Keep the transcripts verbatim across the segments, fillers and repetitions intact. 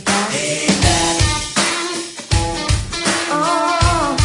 back. Hey, back. Oh.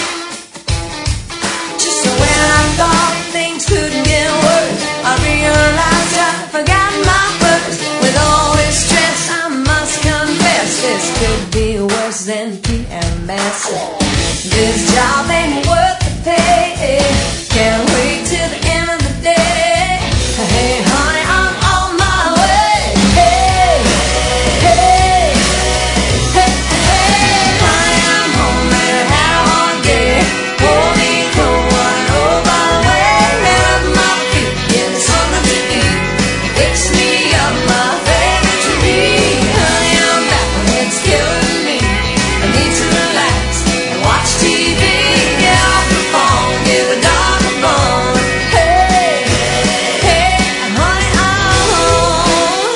Just when I thought things couldn't get worse, I realized I forgot my purse. With all this stress, I must confess, this could be worse than P M S. This job ain't worth the pay. Can't wait till the end of the day. Hey, honey, I'm on my way. Hey, hey, hey, hey, honey, I'm home and I had a hard day. Hold me cold, one over the way. Let my feet get something to eat. Fix me up my favorite treat. Honey, I'm back when it's killing me. I need to relax and watch T V. Get off the phone, give a dog a bone. Hey, hey, honey, I'm home.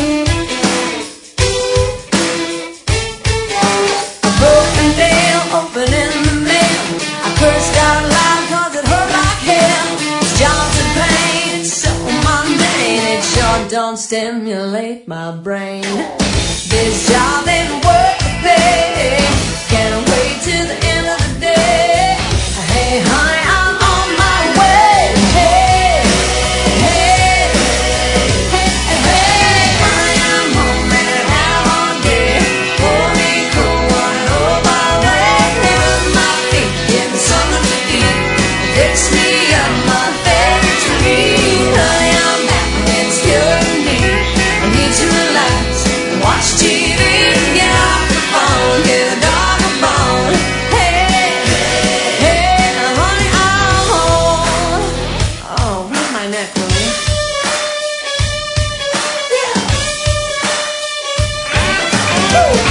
A broken nail, open in the mail. I cursed out loud cause it hurt like hell. This job's a pain, it's so mundane. It sure don't stimulate my brain. This job ain't worth the pay. Can't wait till the end of the day. Hey, honey, I'm on my way. Hey, hey, hey, hey, honey, I'm home and I had a hard day. Hold me cold, one over the way. Let my feet get something to eat. Fix me up my favorite treat. Honey, I'm back when it's killing me. I need to relax and watch T V. Get off the phone, give a dog a bone. Hey, hey, honey, I'm home. Oh, rub my neck, will you? Yeah. Woo.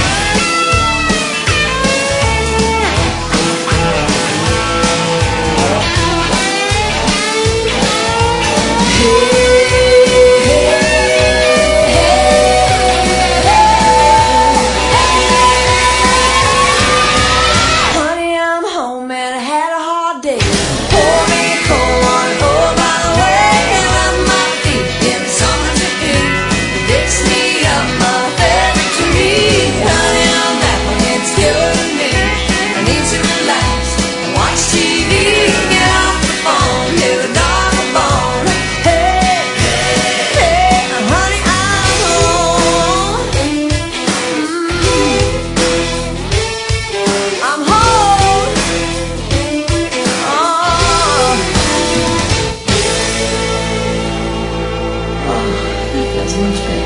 Honey, I'm home and I had a hard day. Pour me a cold one over by the way. Let my feet get something to eat. Fix me up my favorite treat. Honey, I'm back when it's killing me. I need to relax and watch T V. Get off the phone, give a dog a bone. Hey, hey, honey, I'm home. Mm. I'm home. Oh. Oh, that feels much better.